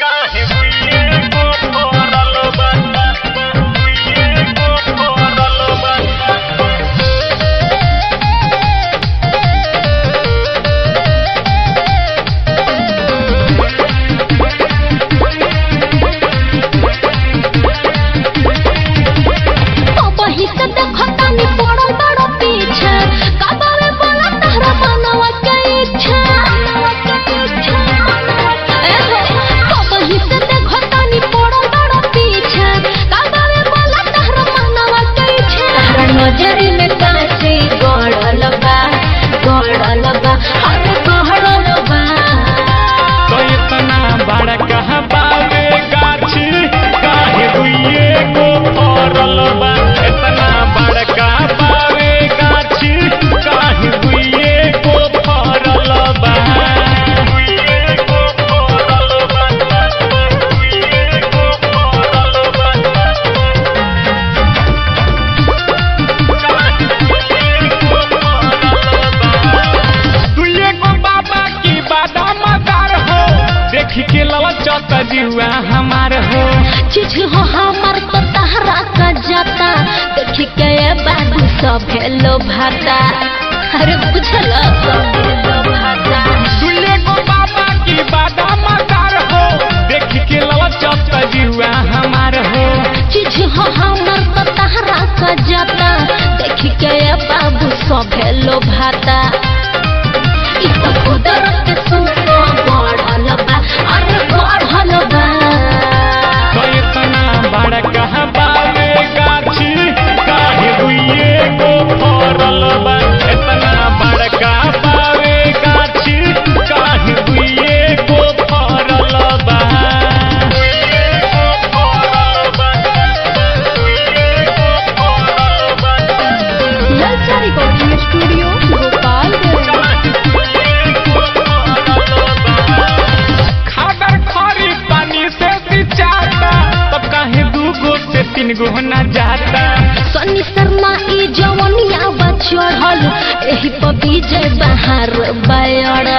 काहे बुइए को फोड़ल बा बुइए को फोड़ल बा नजरी में कांची गड़ल बा अरे गड़ल बा तो इतना बड़ा कहाँ बावे गाछी काहे बुइए को फोड़ल बा इतना बड़ा कहाँ बावे गाछी काहे बुइए को फोड़ल बा बुइए को फोड़ल बा बुइए को फोड़ल बा देखी के ललचत जीवा हमार हो चीज हो हमार तो तहरा का जाता देखी के ये बाबू सब हेलो भाता अरे बुझल सब भाता दुल्हे को बाबा की बादाम मदार हो देखी के ललचत जीवा हमार हो चीज हो हमार तो तहरा का जाता देखी के ये बाबू सब हेलो भाता इ तो कुदरत के सुनो बढ़ल बा अरे बढ़ल बा तो इतना बड़ा कहाँ बावे गाछी काहे बुइए को फोड़ल बा इतना बड़ा कहाँ बावे गाछी काहे बुइए को फोड़ल बा बुइए को फोड़ल बा बुइए को फोड़ल बा ललचा रिकॉर्डिंग स्टूडियो भोपाल खादर खारी पानी से सिंचाता तब काहे दूगो से तीन गो न जाता सनी शर्मा ई जवनिया बा चढ़ल एही पर विजय बहार बायड़